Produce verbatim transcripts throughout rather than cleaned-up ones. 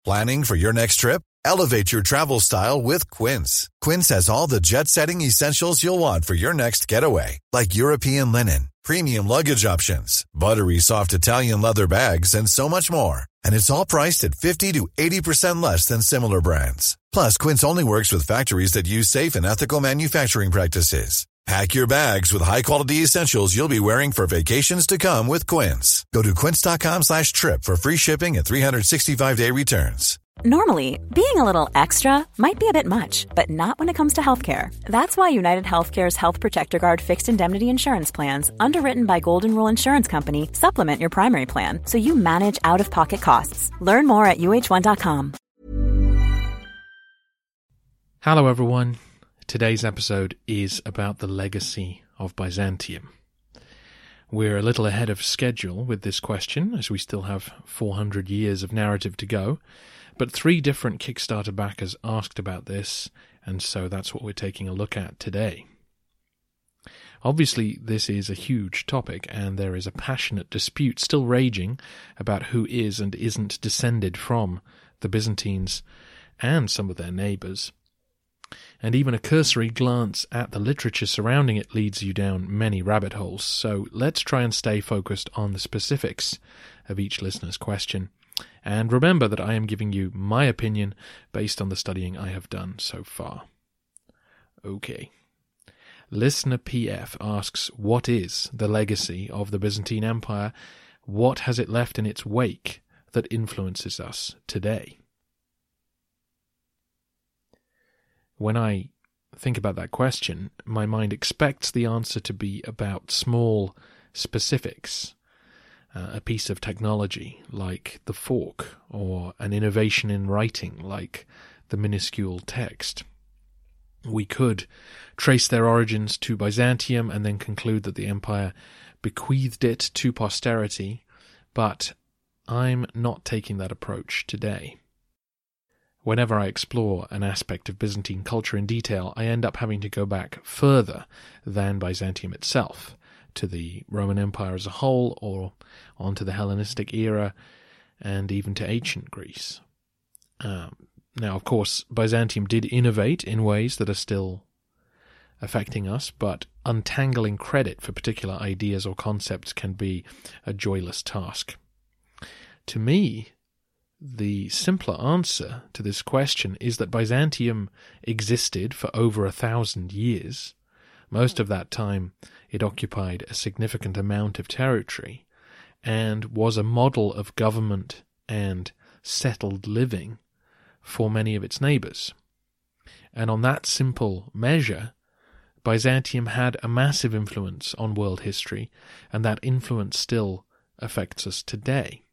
Planning for your next trip? Elevate your travel style with Quince. Quince has all the jet-setting essentials you'll want for your next getaway, like European linen, premium luggage options, buttery soft Italian leather bags, and so much more. And it's all priced at fifty to eighty percent less than similar brands. Plus, Quince only works with factories that use safe and ethical manufacturing practices. Pack your bags with high-quality essentials you'll be wearing for vacations to come with Quince. Go to quince.com slash trip for free shipping and three sixty-five day returns. Normally, being a little extra might be a bit much, but not when it comes to healthcare. That's why United Healthcare's Health Protector Guard fixed indemnity insurance plans, underwritten by Golden Rule Insurance Company, supplement your primary plan so you manage out-of-pocket costs. Learn more at U H one dot com. Hello everyone. Today's episode is about the legacy of Byzantium. We're a little ahead of schedule with this question, as we still have four hundred years of narrative to go, but three different Kickstarter backers asked about this, and so that's what we're taking a look at today. Obviously, this is a huge topic, and there is a passionate dispute still raging about who is and isn't descended from the Byzantines and some of their neighbours. And even a cursory glance at the literature surrounding it leads you down many rabbit holes, so let's try and stay focused on the specifics of each listener's question. And remember that I am giving you my opinion based on the studying I have done so far. Okay. Listener P F asks, what is the legacy of the Byzantine Empire? What has it left in its wake that influences us today? When I think about that question, my mind expects the answer to be about small specifics, uh, a piece of technology like the fork, or an innovation in writing like the minuscule text. We could trace their origins to Byzantium and then conclude that the empire bequeathed it to posterity, but I'm not taking that approach today. Whenever I explore an aspect of Byzantine culture in detail, I end up having to go back further than Byzantium itself, to the Roman Empire as a whole, or onto the Hellenistic era, and even to ancient Greece. Um, now, of course, Byzantium did innovate in ways that are still affecting us, but untangling credit for particular ideas or concepts can be a joyless task. To me, the simpler answer to this question is that Byzantium existed for over a thousand years. Most of that time it occupied a significant amount of territory and was a model of government and settled living for many of its neighbours. And on that simple measure, Byzantium had a massive influence on world history, and that influence still affects us today.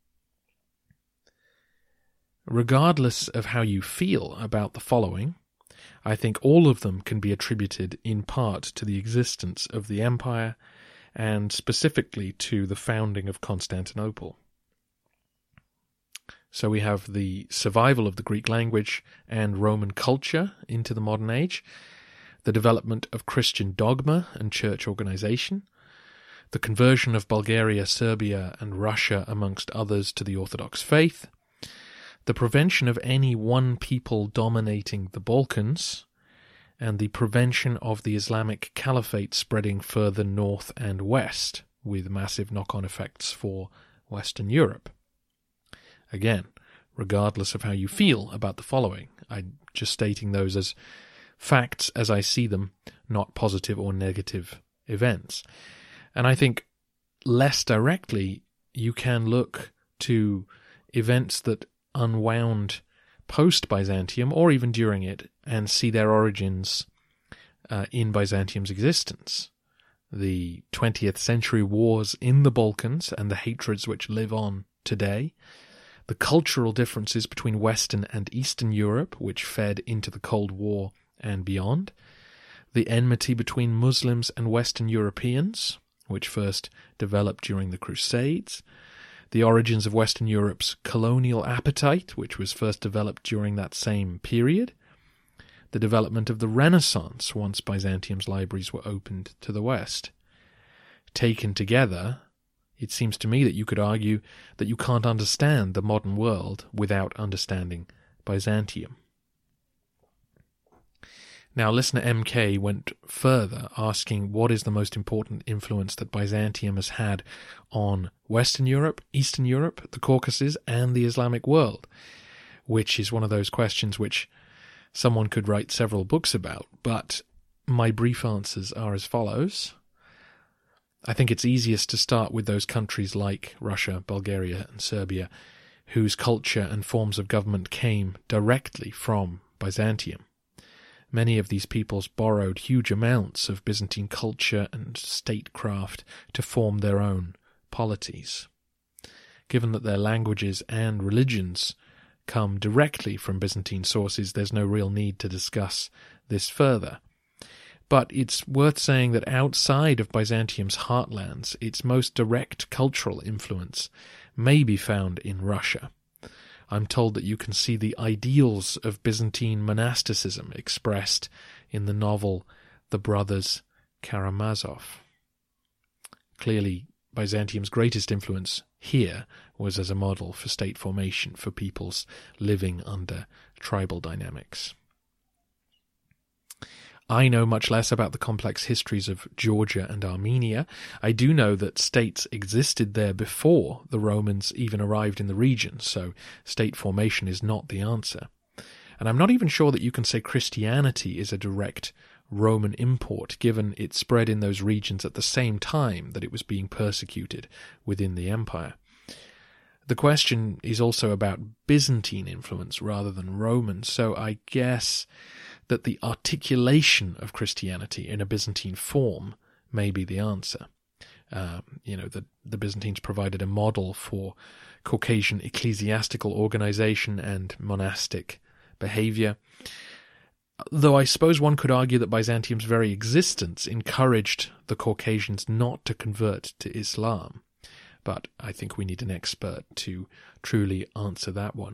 Regardless of how you feel about the following, I think all of them can be attributed in part to the existence of the empire, and specifically to the founding of Constantinople. So we have the survival of the Greek language and Roman culture into the modern age, the development of Christian dogma and church organization, the conversion of Bulgaria, Serbia, and Russia, amongst others, to the Orthodox faith, the prevention of any one people dominating the Balkans, and the prevention of the Islamic Caliphate spreading further north and west, with massive knock-on effects for Western Europe. Again, regardless of how you feel about the following, I'm just stating those as facts as I see them, not positive or negative events. And I think less directly, you can look to events that unwound post-Byzantium, or even during it, and see their origins uh, in Byzantium's existence. The twentieth century wars in the Balkans and the hatreds which live on today, the cultural differences between Western and Eastern Europe, which fed into the Cold War and beyond, the enmity between Muslims and Western Europeans, which first developed during the Crusades, the origins of Western Europe's colonial appetite, which was first developed during that same period, the development of the Renaissance once Byzantium's libraries were opened to the West. Taken together, It seems to me that you could argue that you can't understand the modern world without understanding Byzantium. Now, listener M K went further, asking what is the most important influence that Byzantium has had on Western Europe, Eastern Europe, the Caucasus, and the Islamic world, which is one of those questions which someone could write several books about, but my brief answers are as follows. I think it's easiest to start with those countries like Russia, Bulgaria, and Serbia, whose culture and forms of government came directly from Byzantium. Many of these peoples borrowed huge amounts of Byzantine culture and statecraft to form their own polities. Given that their languages and religions come directly from Byzantine sources, there's no real need to discuss this further. But it's worth saying that outside of Byzantium's heartlands, its most direct cultural influence may be found in Russia. I'm told that you can see the ideals of Byzantine monasticism expressed in the novel The Brothers Karamazov. Clearly, Byzantium's greatest influence here was as a model for state formation for peoples living under tribal dynamics. I know much less about the complex histories of Georgia and Armenia. I do know that states existed there before the Romans even arrived in the region, so state formation is not the answer. And I'm not even sure that you can say Christianity is a direct Roman import, given it spread in those regions at the same time that it was being persecuted within the empire. The question is also about Byzantine influence rather than Roman, so I guess that the articulation of Christianity in a Byzantine form may be the answer. Uh, you know, the, the Byzantines provided a model for Caucasian ecclesiastical organization and monastic behavior, though I suppose one could argue that Byzantium's very existence encouraged the Caucasians not to convert to Islam. But I think we need an expert to truly answer that one.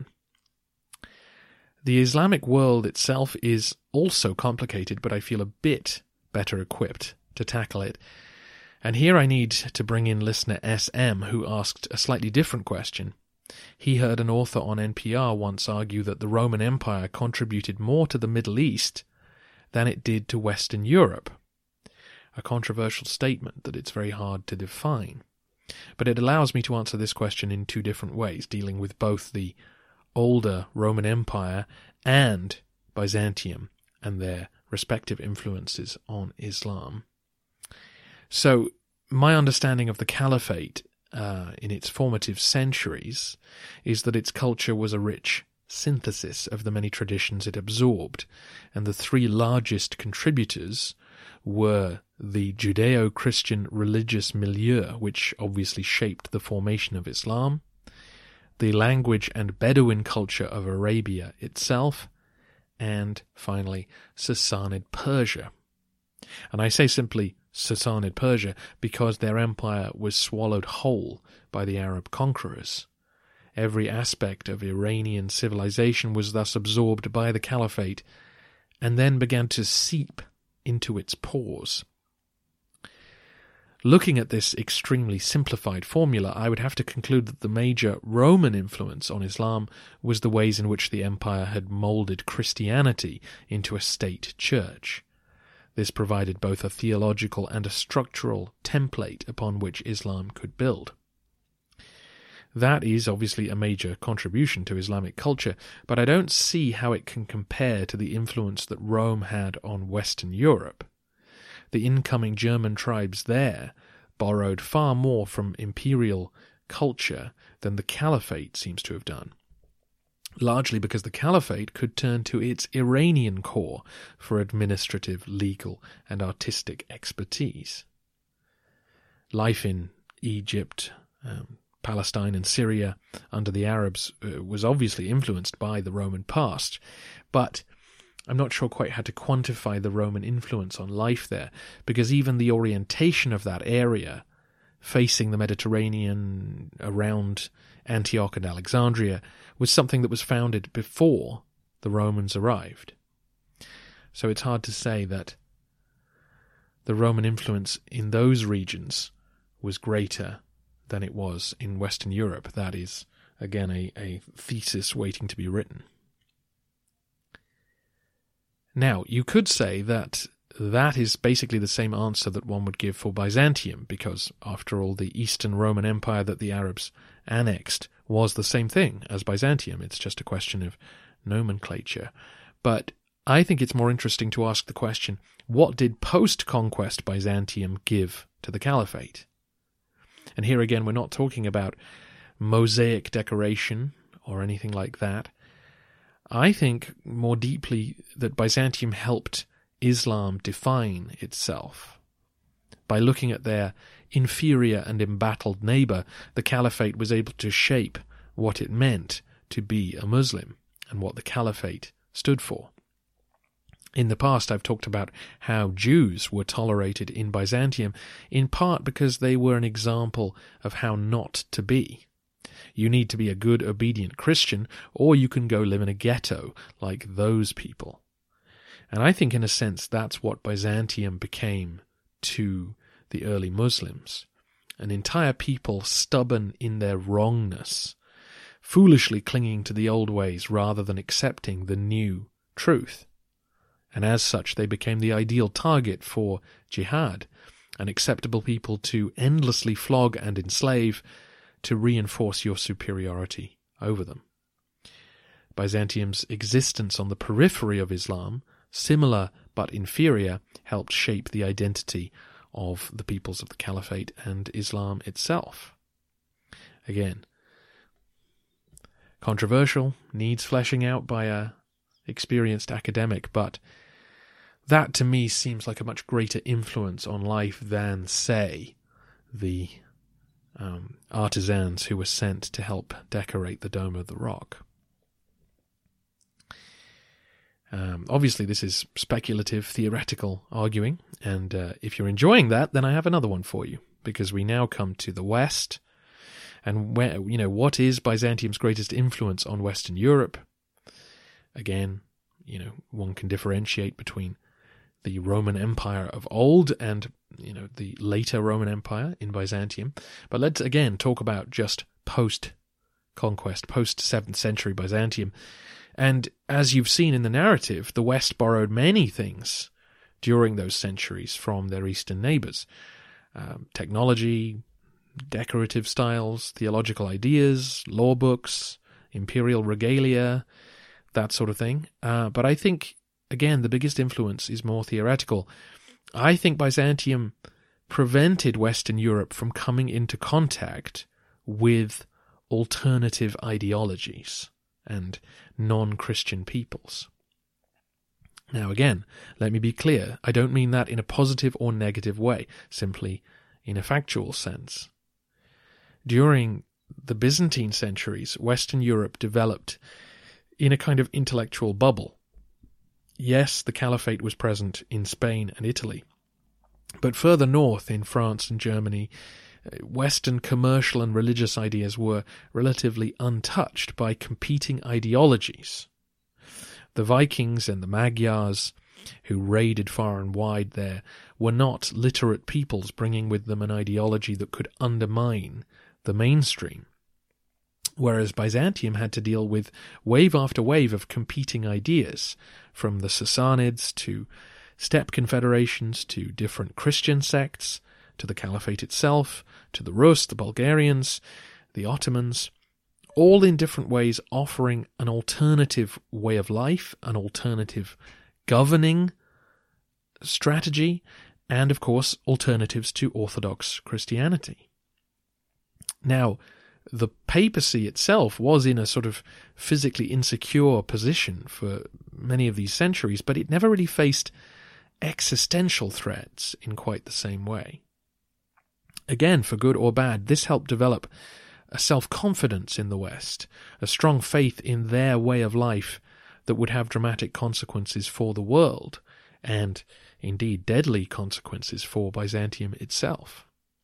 The Islamic world itself is also complicated, but I feel a bit better equipped to tackle it. And here I need to bring in listener S M, who asked a slightly different question. He heard an author on N P R once argue that the Roman Empire contributed more to the Middle East than it did to Western Europe. A controversial statement that it's very hard to define. But it allows me to answer this question in two different ways, dealing with both the older Roman Empire and Byzantium and their respective influences on Islam. So, my understanding of the Caliphate uh, in its formative centuries is that its culture was a rich synthesis of the many traditions it absorbed, and the three largest contributors were the Judeo-Christian religious milieu, which obviously shaped the formation of Islam, the language and Bedouin culture of Arabia itself, and finally Sassanid Persia. And I say simply Sassanid Persia because their empire was swallowed whole by the Arab conquerors. Every aspect of Iranian civilization was thus absorbed by the Caliphate and then began to seep into its pores. Looking at this extremely simplified formula, I would have to conclude that the major Roman influence on Islam was the ways in which the empire had moulded Christianity into a state church. This provided both a theological and a structural template upon which Islam could build. That is obviously a major contribution to Islamic culture, but I don't see how it can compare to the influence that Rome had on Western Europe. The incoming German tribes there borrowed far more from imperial culture than the Caliphate seems to have done, largely because the Caliphate could turn to its Iranian core for administrative, legal, and artistic expertise. Life in Egypt, um, Palestine and Syria under the Arabs uh, was obviously influenced by the Roman past, but I'm not sure quite how to quantify the Roman influence on life there, because even the orientation of that area, facing the Mediterranean around Antioch and Alexandria, was something that was founded before the Romans arrived. So it's hard to say that the Roman influence in those regions was greater than it was in Western Europe. That is, again, a, a thesis waiting to be written. Now, you could say that that is basically the same answer that one would give for Byzantium, because, after all, the Eastern Roman Empire that the Arabs annexed was the same thing as Byzantium. It's just a question of nomenclature. But I think it's more interesting to ask the question, what did post-conquest Byzantium give to the Caliphate? And here again, we're not talking about mosaic decoration or anything like that. I think more deeply that Byzantium helped Islam define itself. By looking at their inferior and embattled neighbour, the Caliphate was able to shape what it meant to be a Muslim and what the Caliphate stood for. In the past, I've talked about how Jews were tolerated in Byzantium, in part because they were an example of how not to be. You need to be a good, obedient Christian, or you can go live in a ghetto like those people. And I think, in a sense, that's what Byzantium became to the early Muslims. An entire people stubborn in their wrongness, foolishly clinging to the old ways rather than accepting the new truth. And as such, they became the ideal target for jihad, an acceptable people to endlessly flog and enslave to reinforce your superiority over them. Byzantium's existence on the periphery of Islam, similar but inferior, helped shape the identity of the peoples of the Caliphate and Islam itself. Again, controversial, needs fleshing out by a experienced academic, but that to me seems like a much greater influence on life than, say, the um, artisans who were sent to help decorate the Dome of the Rock. Um, obviously, this is speculative, theoretical arguing, and uh, if you're enjoying that, then I have another one for you, because we now come to the West, and where, you know, what is Byzantium's greatest influence on Western Europe? Again, you know, one can differentiate between the Roman Empire of old and, you know, the later Roman Empire in Byzantium, but let's again talk about just post-conquest, post-seventh century Byzantium. And as you've seen in the narrative, the West borrowed many things during those centuries from their eastern neighbours. Um, technology, decorative styles, theological ideas, law books, imperial regalia, that sort of thing. Uh, but I think, again, the biggest influence is more theoretical. I think Byzantium prevented Western Europe from coming into contact with alternative ideologies and non-Christian peoples. Now again, let me be clear, I don't mean that in a positive or negative way, simply in a factual sense. During the Byzantine centuries, Western Europe developed in a kind of intellectual bubble. Yes, the Caliphate was present in Spain and Italy, but further north in France and Germany, Western commercial and religious ideas were relatively untouched by competing ideologies. The Vikings and the Magyars, who raided far and wide there, were not literate peoples bringing with them an ideology that could undermine the mainstream, whereas Byzantium had to deal with wave after wave of competing ideas, from the Sassanids to steppe confederations to different Christian sects, to the Caliphate itself, to the Rus, the Bulgarians, the Ottomans, all in different ways offering an alternative way of life, an alternative governing strategy, and of course alternatives to Orthodox Christianity. Now, the papacy itself was in a sort of physically insecure position for many of these centuries, but it never really faced existential threats in quite the same way. Again, for good or bad, this helped develop a self-confidence in the West, a strong faith in their way of life that would have dramatic consequences for the world, and indeed deadly consequences for Byzantium itself.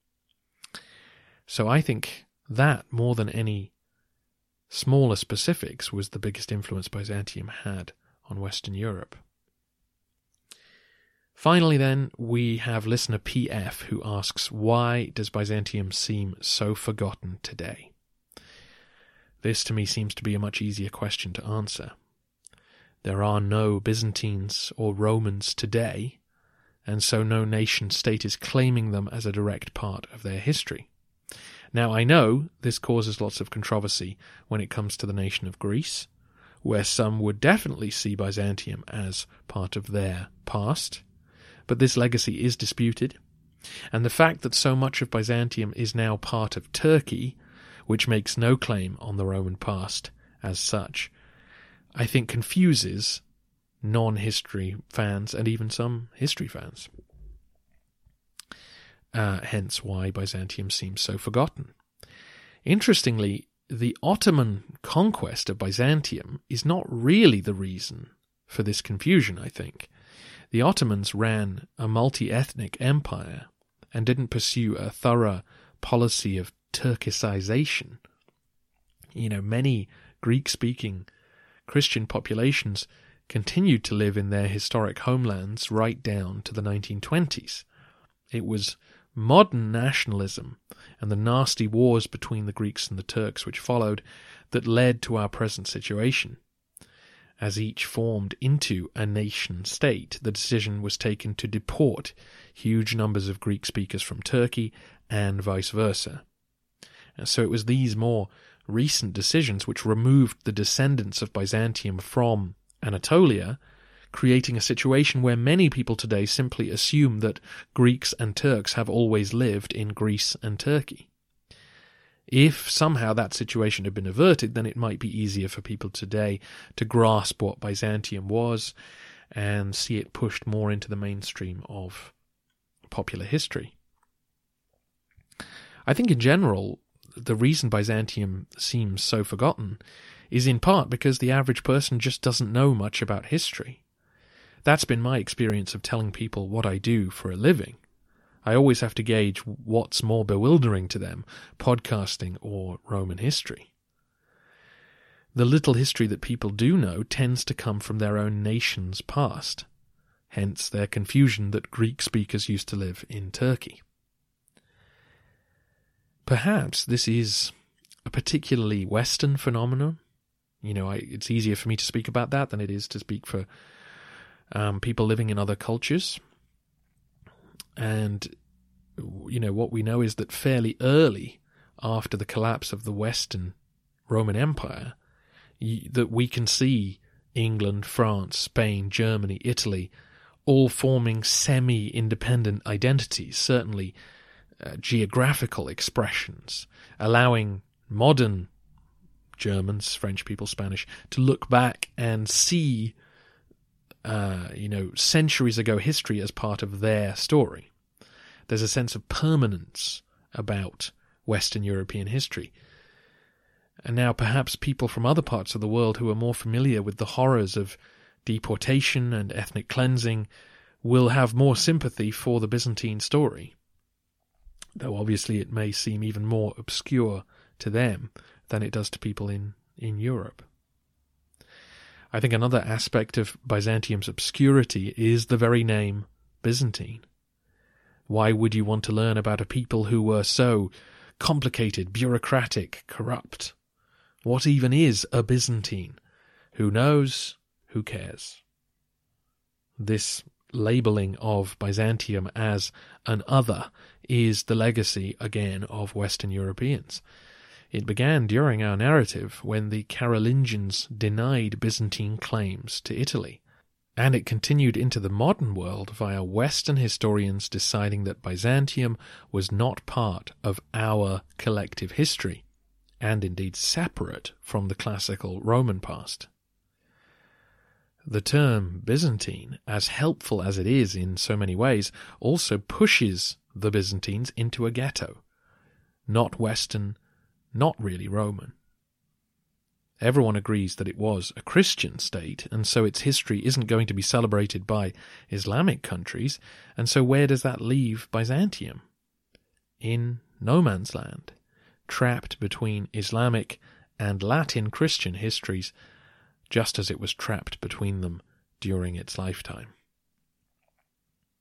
So I think that, more than any smaller specifics, was the biggest influence Byzantium had on Western Europe. Finally then, we have listener P F who asks, why does Byzantium seem so forgotten today? This to me seems to be a much easier question to answer. There are no Byzantines or Romans today, and so no nation-state is claiming them as a direct part of their history. Now, I know this causes lots of controversy when it comes to the nation of Greece, where some would definitely see Byzantium as part of their past, but this legacy is disputed, and the fact that so much of Byzantium is now part of Turkey, which makes no claim on the Roman past as such, I think confuses non-history fans and even some history fans. Uh, hence why Byzantium seems so forgotten. Interestingly, the Ottoman conquest of Byzantium is not really the reason for this confusion, I think. The Ottomans ran a multi-ethnic empire and didn't pursue a thorough policy of Turkicization. You know, many Greek-speaking Christian populations continued to live in their historic homelands right down to the nineteen twenties. It was modern nationalism and the nasty wars between the Greeks and the Turks which followed that led to our present situation. As each formed into a nation-state, the decision was taken to deport huge numbers of Greek speakers from Turkey and vice versa. So it was these more recent decisions which removed the descendants of Byzantium from Anatolia, creating a situation where many people today simply assume that Greeks and Turks have always lived in Greece and Turkey. If somehow that situation had been averted, then it might be easier for people today to grasp what Byzantium was and see it pushed more into the mainstream of popular history. I think in general, the reason Byzantium seems so forgotten is in part because the average person just doesn't know much about history. That's been my experience of telling people what I do for a living. I always have to gauge what's more bewildering to them, podcasting or Roman history. The little history that people do know tends to come from their own nation's past, hence their confusion that Greek speakers used to live in Turkey. Perhaps this is a particularly Western phenomenon. You know, I, it's easier for me to speak about that than it is to speak for um, people living in other cultures. And, you know, what we know is that fairly early after the collapse of the Western Roman Empire, y- that we can see England, France, Spain, Germany, Italy, all forming semi-independent identities, certainly uh, geographical expressions, allowing modern Germans, French people, Spanish, to look back and see, uh, you know, centuries ago history as part of their story. There's a sense of permanence about Western European history. And now perhaps people from other parts of the world who are more familiar with the horrors of deportation and ethnic cleansing will have more sympathy for the Byzantine story, though obviously it may seem even more obscure to them than it does to people in, in Europe. I think another aspect of Byzantium's obscurity is the very name Byzantine. Why would you want to learn about a people who were so complicated, bureaucratic, corrupt? What even is a Byzantine? Who knows? Who cares? This labelling of Byzantium as an other is the legacy, again, of Western Europeans. It began during our narrative when the Carolingians denied Byzantine claims to Italy, and it continued into the modern world via Western historians deciding that Byzantium was not part of our collective history, and indeed separate from the classical Roman past. The term Byzantine, as helpful as it is in so many ways, also pushes the Byzantines into a ghetto. Not Western, not really Roman. Everyone agrees that it was a Christian state, and so its history isn't going to be celebrated by Islamic countries, and so where does that leave Byzantium? In no man's land, trapped between Islamic and Latin Christian histories, just as it was trapped between them during its lifetime.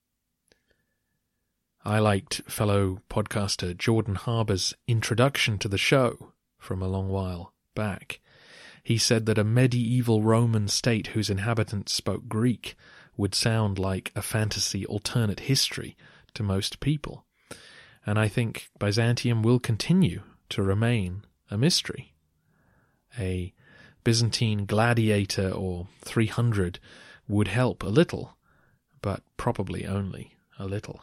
I liked fellow podcaster Jordan Harbour's introduction to the show from a long while back. He said that a medieval Roman state whose inhabitants spoke Greek would sound like a fantasy alternate history to most people. And I think Byzantium will continue to remain a mystery. A Byzantine gladiator or three hundred would help a little, but probably only a little.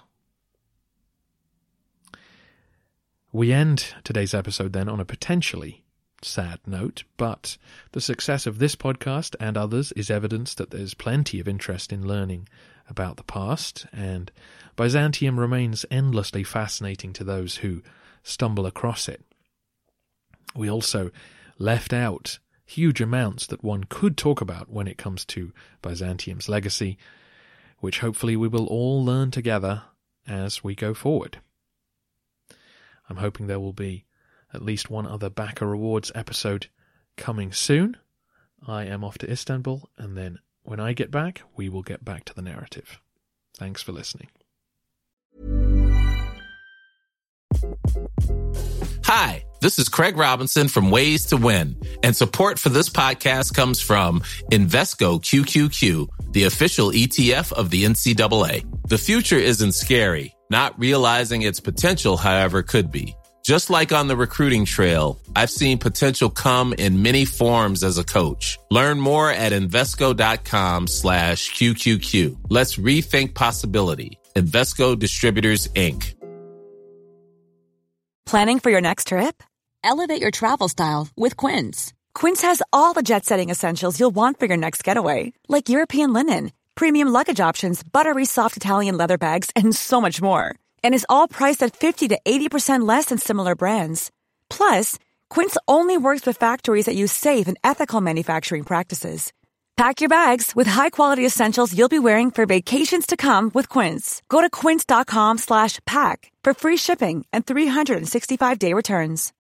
We end today's episode then on a potentially sad note, but the success of this podcast and others is evidence that there's plenty of interest in learning about the past, and Byzantium remains endlessly fascinating to those who stumble across it. We also left out huge amounts that one could talk about when it comes to Byzantium's legacy, which hopefully we will all learn together as we go forward. I'm hoping there will be at least one other Backer Rewards episode coming soon. I am off to Istanbul, and then when I get back, we will get back to the narrative. Thanks for listening. Hi, this is Craig Robinson from Ways to Win, and support for this podcast comes from Invesco Q Q Q, the official E T F of the N C double A. The future isn't scary. Not realizing its potential, however, could be. Just like on the recruiting trail, I've seen potential come in many forms as a coach. Learn more at Invesco.com slash QQQ. Let's rethink possibility. Invesco Distributors, Incorporated. Planning for your next trip? Elevate your travel style with Quince. Quince has all the jet-setting essentials you'll want for your next getaway, like European linen, premium luggage options, buttery soft Italian leather bags, and so much more. And is all priced at fifty to eighty percent less than similar brands. Plus, Quince only works with factories that use safe and ethical manufacturing practices. Pack your bags with high-quality essentials you'll be wearing for vacations to come with Quince. Go to quince.com slash pack for free shipping and three sixty-five day returns.